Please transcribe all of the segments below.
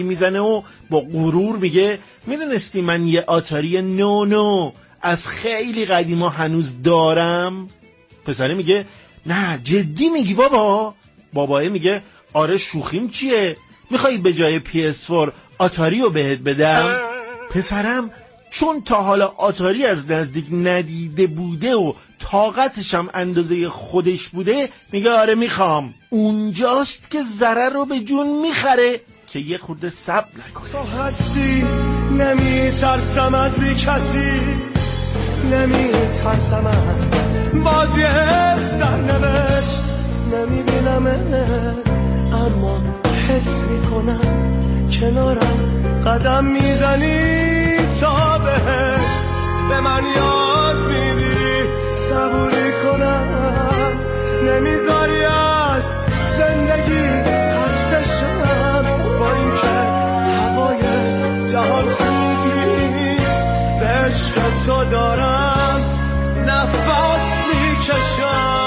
میزنه و با غرور میگه میدونستی من یه آتاری نو از خیلی قدیما هنوز دارم؟ پسره میگه نه جدی میگی بابا؟ بابایه میگه آره شوخیم چیه؟ میخوایی به جای PS4 آتاری رو بهت بدم؟ پسرم چون تا حالا آتاری از نزدیک ندیده بوده و طاقتشم اندازه خودش بوده میگه آره میخوام. اونجاست که ضرر رو به جون میخره که یه خورده صبر نکنه. تو هستی نمیترسم از بی کسی، نمیترسم از بازی سرنوشت، نمیبینمت اما حس میکنم کنارم قدم میزنی تا بهش. به من یاد میدی صبوری کنم، نمیذاری از زندگی هستشم، با این که هوای جهان خوب نیست به عشق تو دارم نفس میکشم.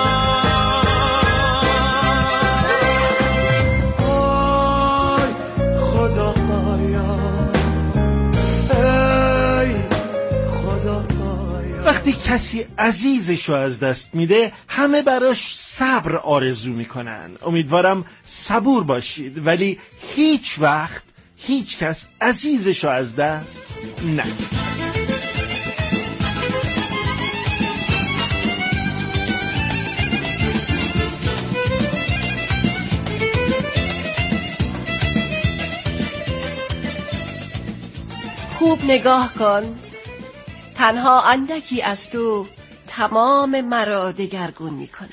وقتی کسی عزیزشو از دست میده همه براش صبر آرزو میکنن. امیدوارم صبور باشید ولی هیچ وقت هیچ کس عزیزشو از دست نده. خوب نگاه کن، تنها اندکی از تو تمام مرا دگرگون می کند.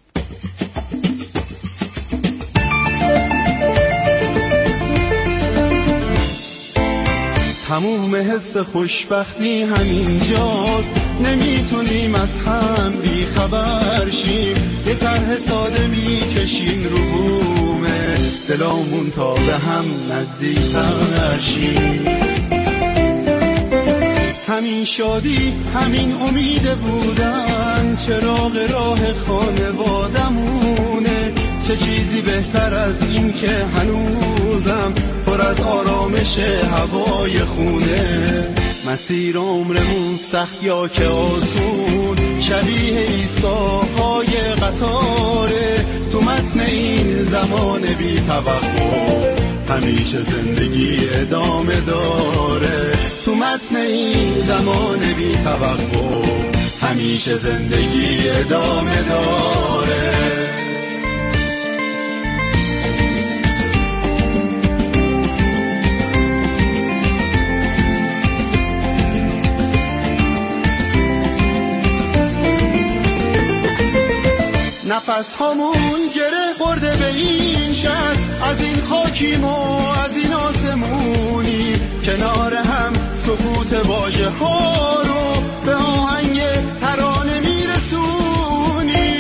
تموم حس خوشبختی همینجاست، نمیتونیم از هم بی خبر شیم، یه طرح ساده میکشیم رو بومه دلامون تا به هم نزدیک‌تر شیم. همین شادی همین امید بودن چراغ راه خانوادمونه، چه چیزی بهتر از این که هنوزم پر از آرامش هوای خونه. مسیر عمرمون سخت یا که آسون، شبیه ایستگاه‌های قطاره، تو متن این زمان بی توقف همیشه زندگی ادامه داره. تو متن این زمان بی توقف همیشه زندگی ادامه داره. نفس هامون گره خورده به این شهر، از این خاکیم و از این آسمونی، کنار هم سکوت واژه ها رو به آهنگ ترانه میرسونی.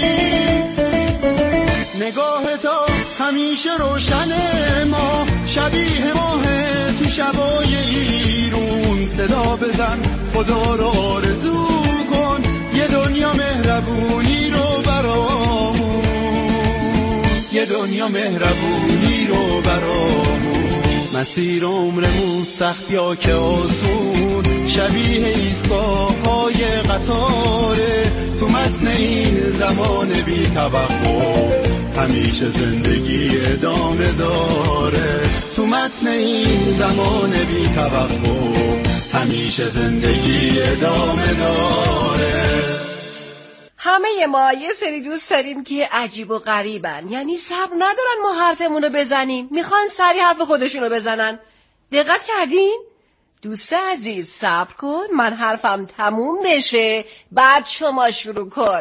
نگاه تا همیشه روشن ما، شبیه ماه تو شبای ایرون، صدا بزن خدا رو آرزو کن یه دنیا مهربونی رو برامون، یه دنیا مهربونی رو برامون. مسیر عمرمون سخت یا که آسون، شبیه ایستگاه‌های قطاره، تو متن این زمان بی توقف همیشه زندگی ادامه داره. تو متن این زمان بی توقف همیشه زندگی ادامه داره. همه ما یه سری دوست داریم که عجیب و غریبن، یعنی صبر ندارن ما حرفمون رو بزنیم، میخوان سری حرف خودشون رو بزنن. دقت کردین؟ دوست عزیز صبر کن، من حرفم تموم بشه بعد شما شروع کن.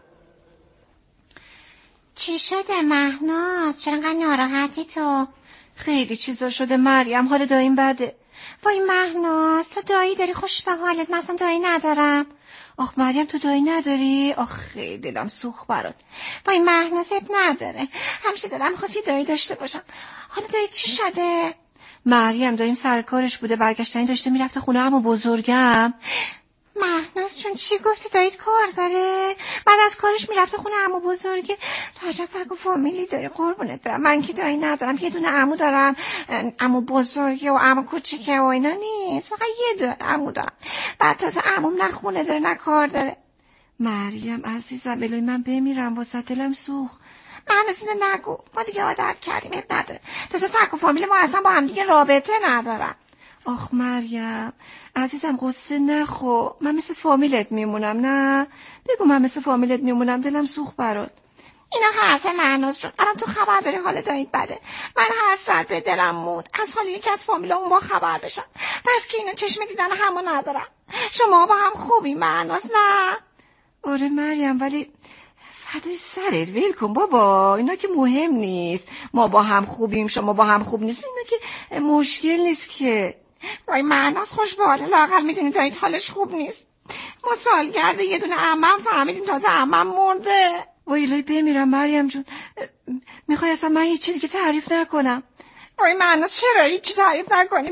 چی شده مهناز؟ چرا انقدر ناراحتی تو؟ خیلی چیزا شده مریم، حال داییم بده. وای مهناز، تو دایی داری؟ خوش به حالت. مثلا دایی ندارم. آخ مریم تو دایی نداری؟ آخ خیلی دلم سوخت برات. وای مهناز اب نداره، همیشه دلم خواستی دایی داشته باشم. حالا دایی چی شده؟ مریم داییم سرکارش بوده، برگشتنی داشته میرفته خونه عمو بزرگم. مهناز چون چی گفتی؟ داییت کار داره؟ بعد از کارش میرفته خونه عمو بزرگه؟ تو عجب فرق و فامیلی داری قربونت برم. من که دایی ندارم، یه دونه عمو دارم، عمو بزرگه و عمو کوچیکه و اینا نیست، فقط یه دونه عمو دارم. بعد تازه عموم نه خونه داره نه کار داره. مریم عزیزم الهی من بمیرم واسه دلم سوخت. مهناز اینو نگو، ما دیگه عادت کردیم، اب نداره. تازه فرق و فامیل ما اصلا با هم دیگه رابطه ندارن. آخ مریم عزیزم قصه نخو، من مثل فامیلت میمونم. نه بگو من مثل فامیلت میمونم، دلم سوخت برات. اینا حرف مهناز جون، الان تو خبر داری حال داییت بده. من حسرت به دلم موند از حال یکی از فامیلامون با خبر بشن، بس که اینا چشم دیدن همو ندارن. شما با هم خوبی مهناز؟ نه آره مریم، ولی فدای سرت ول کن بابا، اینا که مهم نیست. ما با هم خوبیم، شما با هم خوب نیست، اینا که مشکل نیست که. وای مهناز خوش به حاله، لااقل میدونی داییت حالش خوب نیست. ما سالگرد یه دونه عمم فهمیدیم، تازه عمم مرده. وای الهی بمیرم مریم جون، میخوای اصلا من هیچی دیگه تعریف نکنم؟ وای مهناز چرا هیچی تعریف نکنیم؟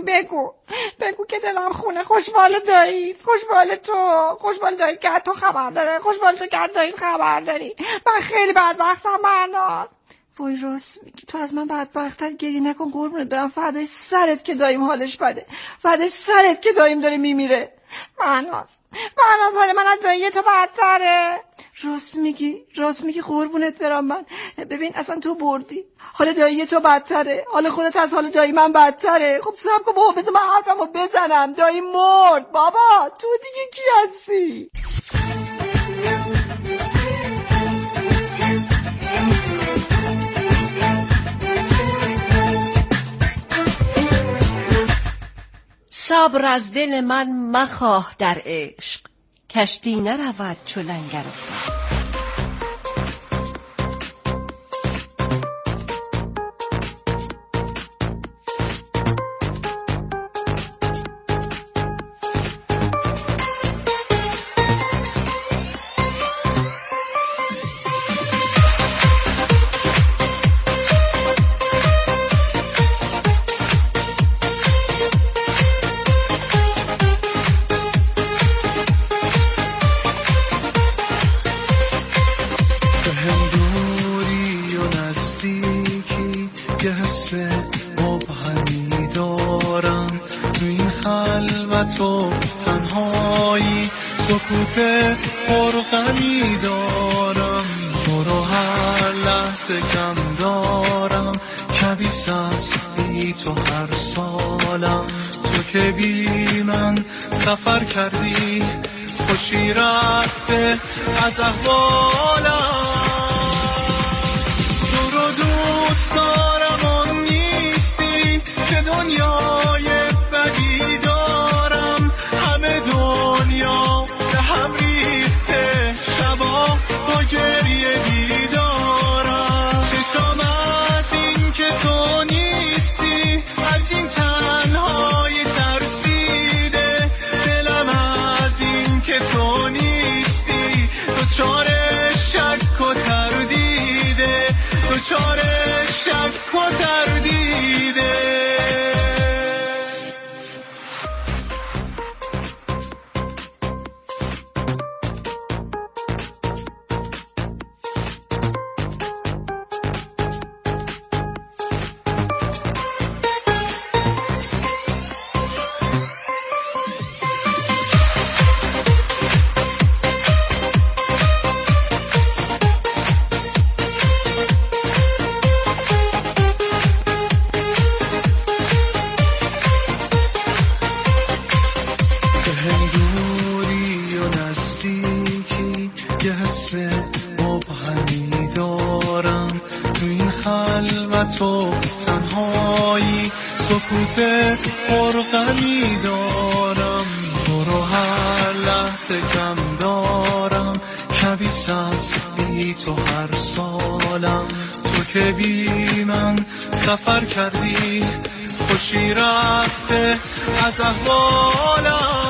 بگو که دلم خونه. خوشبال داییت، خوشبال تو، خوشبال داییت که تو خبر داره، خوشبال تو که داییت خبر داری. من خیلی بدبختم مهناز. وای راست میگی، تو از من بدبخت‌تر گریه نکن قربونت برم. فدای سرت که داییم حالش بده، فدای سرت که داییم داره میمیره. مهناز حال من از دایی تو بدتره. راست میگی قربونت برم. من ببین اصلا تو بردی، حال دایی تو بدتره، حال خودت از حال دایی من بدتره. خب صبر کن بابا، بذار من حرفمو بزنم. دایی مرد بابا، تو دیگه کی هستی؟ صبر از دل من مخواه در عشق، کشتی نرود چو لنگر افتاد. تو تنهایی سکوت پرغمی دارم، تو رو هر لحظه کم دارم، کبیس از بی تو هر سالم. تو که بی من سفر کردی، خوشی رفته از احوالم. تو رو دوست دارم آن نیستی که دنیای بدی دارم، همه دنیا به هم ریخته، شبا با گریه دیدارم. چشام از این که تو نیستی، از این تنهایی ترسیده، دلم از این که تو نیستی دچار شک و تردیده، دچار شک و تردیده. تو تنهایی سکوت پرغمی دارم، تو رو هر لحظه کم دارم، کبیس از بی تو هر سالم. تو که بی من سفر کردی خوشی رفته از احوالم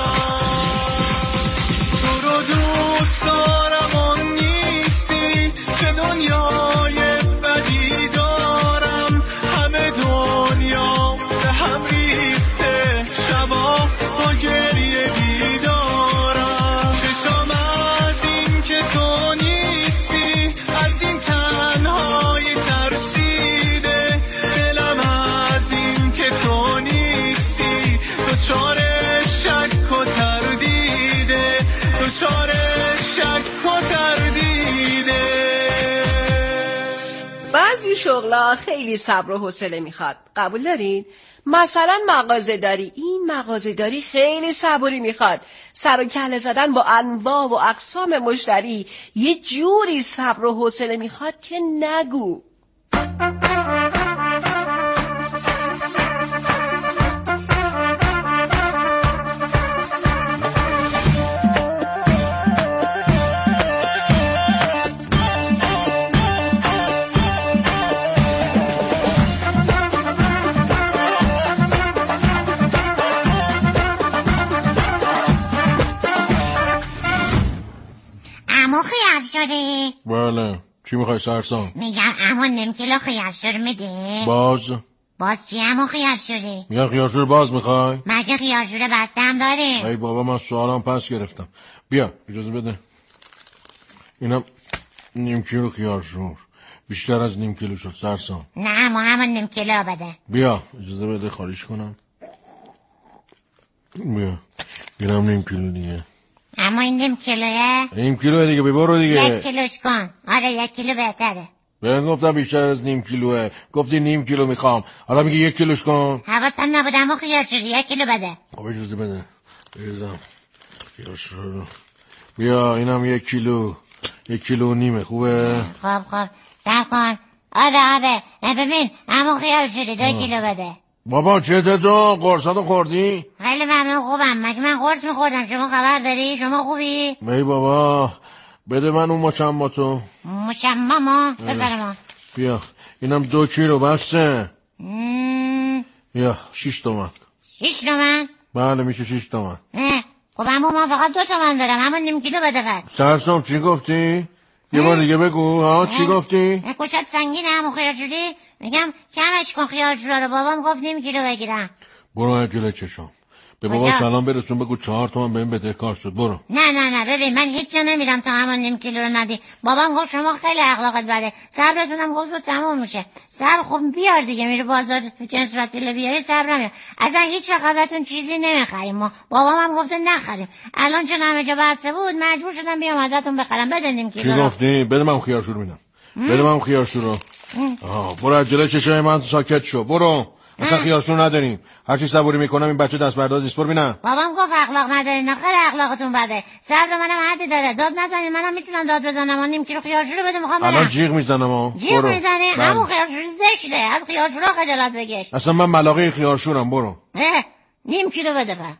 تو رو دوست دارم آن نیستی که دنیای بدی دارم همه دنیا به هم ریخته شبا با گریه بیدارم چشام از این که تو نیستی از این تنهایی ترسیده دلم از این که تو نیستی دوچار شک و تردیده دوچار شک و تردیده بعضی شغلا خیلی صبر و حوصله میخواد قبول دارین؟ مثلا مغازه‌داری این مغازه‌داری خیلی صبوری میخواد سر و کله زدن با انواع و اقسام مشتری یه جوری صبر و حوصله میخواد که نگو عمو خیار شده؟ بله چی میخوای سرسام؟ میگم عمو نیم کیلو خیار شده میده؟ باز چی عمو خیار شده؟ میگم خیار شده باز میخوای؟ مگه خیار شده بسته هم داره؟ ای بابا من سوالم پس گرفتم بیا اجازه بده اینم نیم کیلو خیار شده بیشتر از نیم کیلو شد سرسام نه عمو همون نیم کیلو بده بیا اجازه بده خالیش کنم بیا اینم نیم کیلو دیگه اما این نیم کیلوه؟ نیم کیلوه دیگه ببرو دیگه 1 کیلوش کن آره 1 کیلو بهتره بهت گفتم بیشتر از نیم کیلوه گفتی نیم کیلو میخوام حالا میگی 1 کیلوش کن حواسم نبود اما خیار شده 1 کیلو بده خب اجازه بده بریزم خیار شده بیا اینم 1 کیلو 1 کیلو و نیمه خوبه خب صبر کن آره ببین اما خیار شده 2 کیلو بده بابا چته تو قرصاتو خوردی؟ خیلی ممنون خوبم مگه من قرص میخوردم شما خبر داری؟ شما خوبی؟ ای بابا بده من اون مشماتو مشممو بذارم بیا اینم 2 کیلو بسته یا 6 تومن 6 تومن؟ بله میشه 6 تومن نه خب اما من فقط 2 تومن دارم همون نیم کیلو بده فقط سرسام چی گفتی؟ یه بار دیگه بگو ها چی گفتی؟ کشت سنگینه همون خیار شدی میگم کمش کن خیار شده رو بابام گفت نیم کیلو بگیرم برو جلوی چشام به بابا سلام برسون بگو 4 تومن بهم بدهکار شد برو نه ببین من هیچ جا نمیرم تا همون نیم کیلو رو ندی بابام گفت شما خیلی اخلاقت بده صبرتونم گفت رو تموم میشه صبر خب بیار دیگه میره بازار جنس وسیله بیاری صبر نمیاد اصلا هیچ وقت ازتون چیزی نمیخریم ما بابام هم گفته نخریم الان چون همه جا بسته بود مجبور شدم بیام ازتون بخرم بده نیم کیلو چی گفتی بده من خیارشور میدم بده من خیارشور رو برو جلوی چشای من ساکت شو برو اصلا خیارشور نداریم هرچی صبوری میکنم این بچه دست برداز نیست برو ببینم بابام گفت اخلاق ندارین خیلی اخلاقتون بده صبر منم حدی داره داد نزنین منم میتونم داد بزنم و نیم کیلو خیارشور بده میخوام برم الان جیغ میزنم جیغ میزنی همون خیارشور زشته از خیارشورا خجالت بکش اصلا من ملاقه خیارشورم برو نیم کیلو بده بر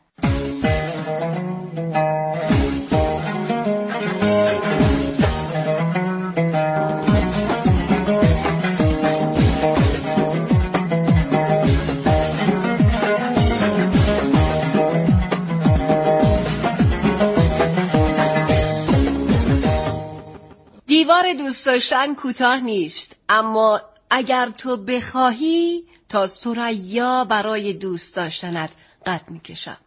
دیوار دوست داشتن کوتاه نیست اما اگر تو بخواهی تا ثریا برای دوست داشتنت قد میکشم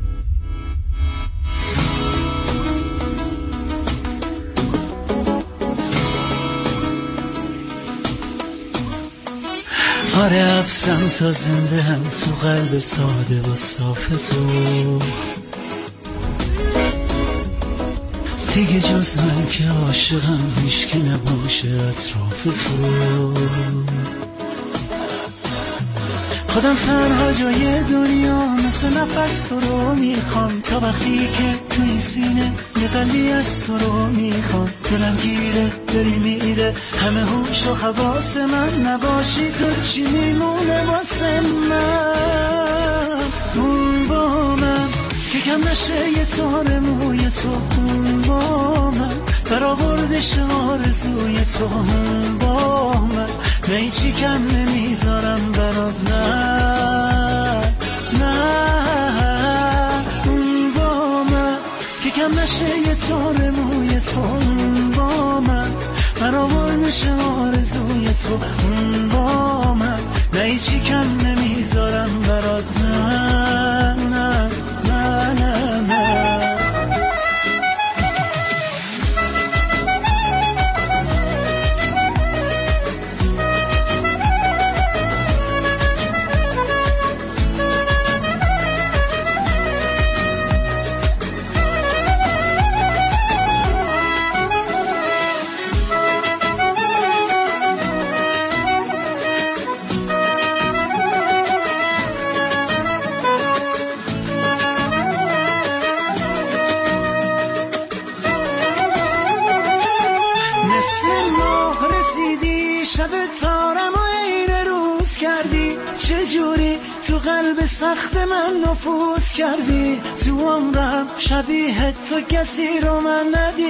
آره افسم تا زنده هم تو قلب ساده و صاف تو دیگه جز من که عاشقم هیچ که نباشه اطراف تو خودم تنها جای دنیا مثل نفس تو رو میخوام تا وقتی که تو این سینه یه قلبی از تو رو میخوام دلم گیره داری میره همه هوش و حواس من نباشی تو چی میمونه واسه من اون با من که کم نشه یه تار موی تو اون با من برآوردش آرزوی تو با من نه هیچی کم نمیذارم برات، نه اون با من که کم نشه یه تار موی تو، اون با من برآورد نشه آرزوی تو، اون با من نه هیچی کم نمیذارم برات، نه نه نه نه نه. چجوری تو قلب سخت من نفوذ کردی، تو عمرم شبیه تو کسی رو من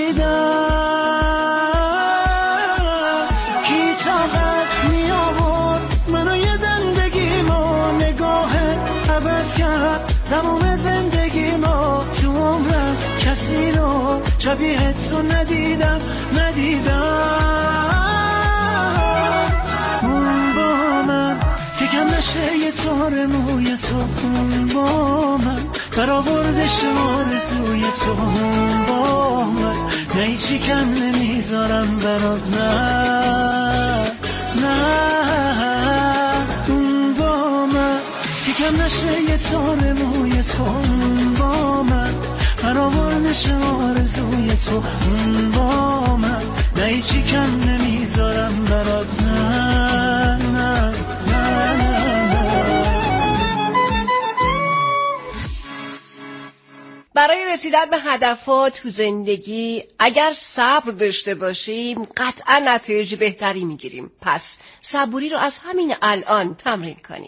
ندیدم. کی طاقت می آورد منو یه دندگیمو، نگاهت عوض کرد تمام زندگیمو، تو عمرم کسی رو شبیه تو ندیدم. اون با من که کم نشه یه تار موی تو، اون با من برآوردش آرزوی تو، اون با من نه هیچی کم نمیذارم برات، نه اون با من که کم نشه یه تار موی تو، اون با من برآوردش آرزوی تو، اون با من نه هیچی کم نمیذارم برات، نه برای رسیدن به هدفات تو زندگی اگر صبر داشته باشیم قطعا نتایج بهتری میگیریم. پس صبوری رو از همین الان تمرین کنیم.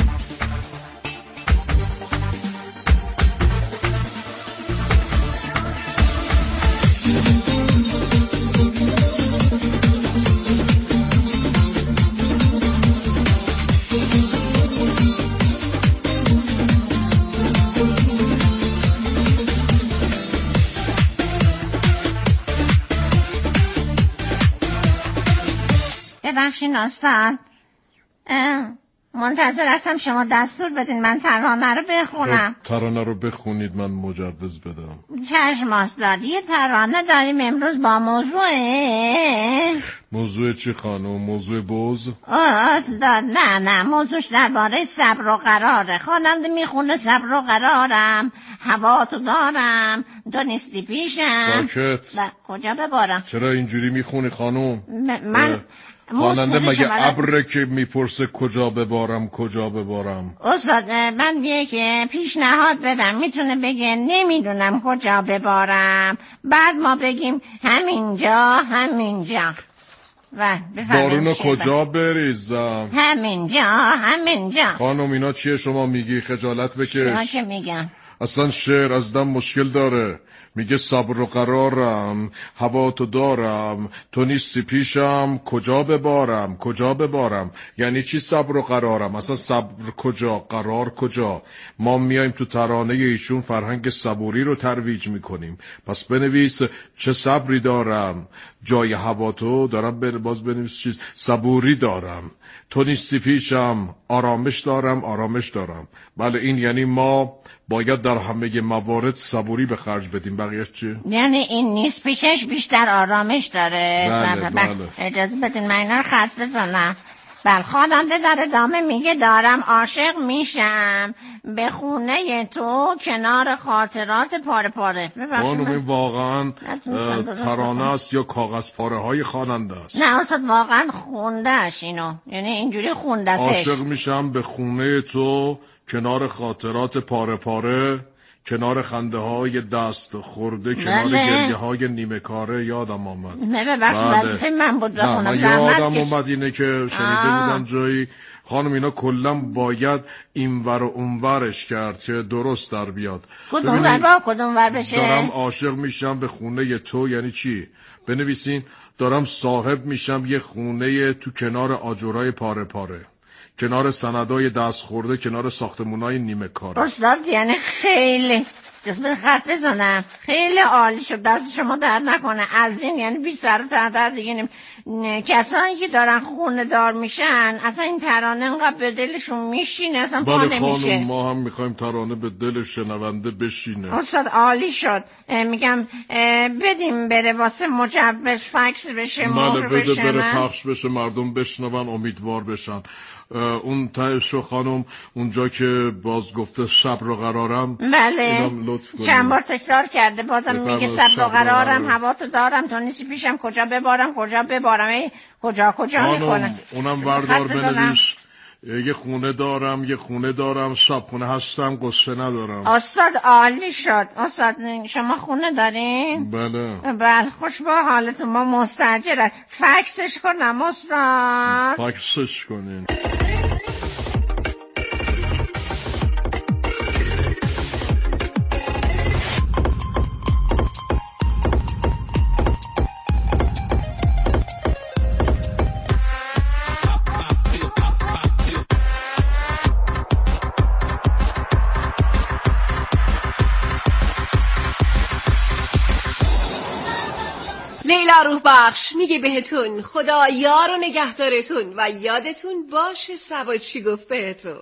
ببخشین استاد، منتظر هستم شما دستور بدین من ترانه رو بخونم. ترانه رو بخونید من مجوز بدم. چشم استاد، یه ترانه داریم امروز با موضوع چی خانم؟ موضوع بوز؟ استاد نه موضوعش درباره صبر و قراره. خواننده میخونه صبر و قرارم، هوا تو دارم، تو نیستی پیشم. ساکت. کجا ببارم؟ چرا اینجوری میخونی خانم؟ من خواننده مگه ابره که میپرسه کجا ببارم؟ استاد من یک پیشنهاد بدم، میتونه بگه نمیدونم کجا ببارم، بعد ما بگیم همینجا. و بارونو کجا بریزم؟ همینجا. خانم اینا چیه شما میگی؟ خجالت بکش. اینا که میگم اصلا شعر از دم مشکل داره. میگه صبر و قرارم، هوا تو دارم، تو نیستی پیشم، کجا ببارم. یعنی چی صبر و قرارم؟ اصلا صبر کجا، قرار کجا؟ ما میایم تو ترانه ایشون فرهنگ صبوری رو ترویج میکنیم. پس بنویس چه صبری دارم، جای هوا تو دارم، باز بنویس چیز صبوری دارم، تو نیستی پیشم، آرامش دارم. بله این یعنی ما باید در همه موارد صبوری به خرج بدیم. بقیه چی؟ یعنی این نیست پیشش بیشتر آرامش داره. بله. اجازه بدین من اینا رو خط بزنم. خواننده در ادامه میگه دارم عاشق میشم به خونه تو کنار خاطرات پاره. خانم این واقعا ترانه است یا کاغذ پاره های خواننده است؟ نه اصلا واقعا خوندهش اینو، یعنی اینجوری خوندتش. عاشق میشم به خونه تو کنار خاطرات پاره کنار خنده های دست خورده، کنار گریه های نیمه کاره یادم آمد. نه ببخشید من بود بخونم. من یادم اومد اینه که شنیده بودم جایی خانم اینا کلا باید اینور و اونورش کرد که درست در بیاد. کدوم ور بشه؟ دارم عاشق میشم به خونه تو. یعنی چی؟ بنویسین دارم صاحب میشم یه خونه تو کنار آجرای پاره پاره، کنار سندای دست خورده، کنار ساختمونای نیمه کاره. استاد یعنی خیلی جسم خط بزنم، خیلی عالی شد، دست شما در نکنه. از این یعنی بی سر و در دیگه کسانی که دارن خونه دار میشن اصلا این ترانه انقدر به دلشون میشینه اصلا پا نمیشه. بله خانم ما هم میخوایم ترانه به دل شنونده بشینه. استاد عالی شد. میگم بدیم بره واسه مجوز فکس بشه، مهر بشه، بده بره پخش بشه، مردم بشنون امیدوار بشن. اون تایشو خانم اونجا که باز گفته صبر و قرارم، بله چند بار تکرار کرده بازم میگه صبر و قرارم، هوا تو دارم تو نیستی پیشم، کجا ببارم کجا میکنه. اونم بردار بنویس یه خونه دارم صابخونه هستم قصه ندارم. استاد عالی شد. استاد شما خونه دارین؟ بله خوش با حالتون، ما مستاجرم. فکسش کنم استاد؟ فکسش کنین. لیلا روح بخش میگه بهتون خدا یار و نگهدارتون و یادتون باشه سبا چی گفت بهتون.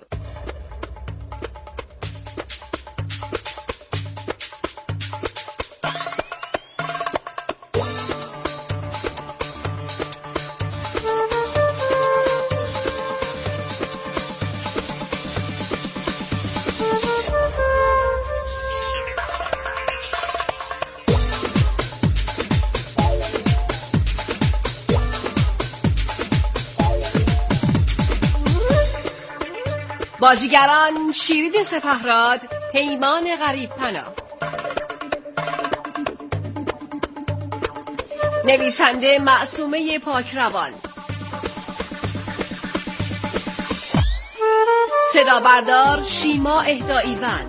بازیگران شیرین سپهراد، پیمان غریب پناه. نویسنده معصومه پاکروان. صدا بردار شیما اهدایی‌ون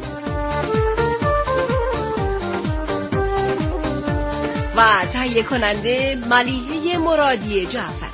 و تهیه کننده ملیحه مرادی جعفر.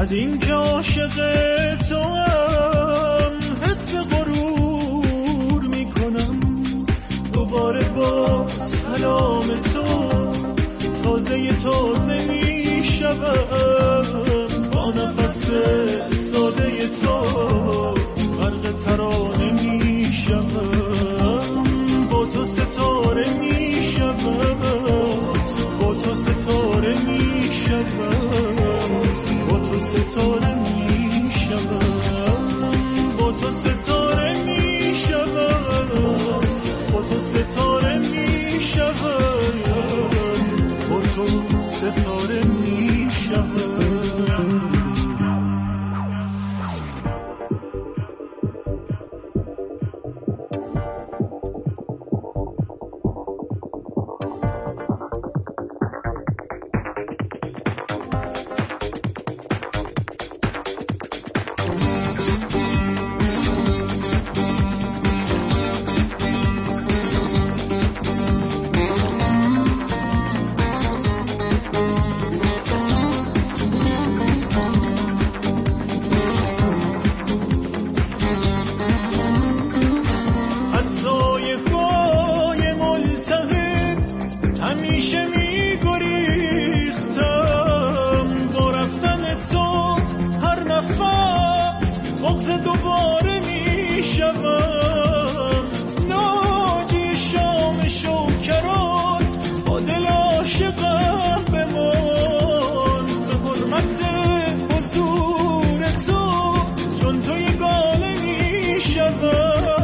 از این که عاشق تو هم حس غرور میکنم، دوباره با سلام تو تازه میشوم، با نفس ساده تو غرق ترانه میشوم، با تو ستاره میشوم، با تو ستاره میشوم، با تو ستاره میشوم، با تو ستاره میشوم، با تو ستاره میشوم، با تو ستاره میشوم. همیشه میگریختم، با رفتن تو هر نفس بغض دوباره میشوم، ناجی شام شوکران با دل عاشقم بمان، به حرمت حضور تو چون تو یگانه میشوم.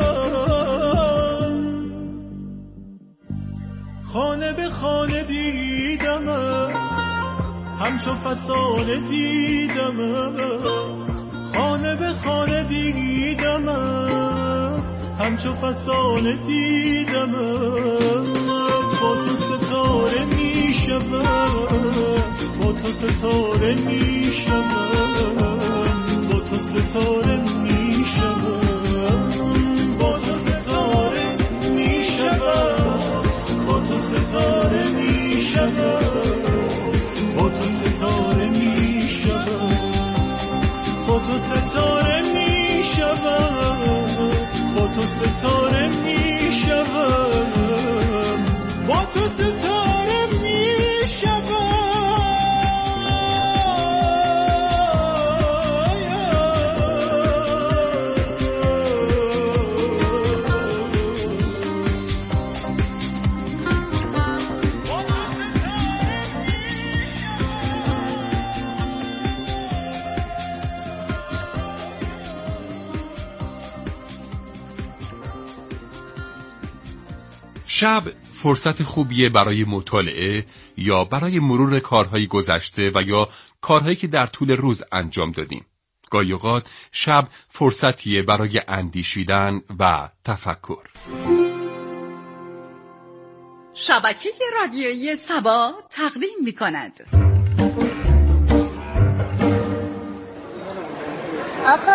خانه به خانه دیدمت، همچو فسانه دیدمت، خانه به خانه دیدمت، همچو فسانه دیدمت، با تو ستاره میشوم، با تو ستاره میشوم، با تو ستاره میشوم، با تو ستاره میشوم، با تو ستاره میشوم، با تو ستاره میشوم، با تو ستاره میشوم، با تو ستاره میشوم، با تو ستاره میشوم. شب فرصت خوبیه برای مطالعه یا برای مرور کارهای گذشته و یا کارهایی که در طول روز انجام دادیم. گاهی اوقات شب فرصتیه برای اندیشیدن و تفکر. شبکه رادیویی سبا تقدیم می‌کند.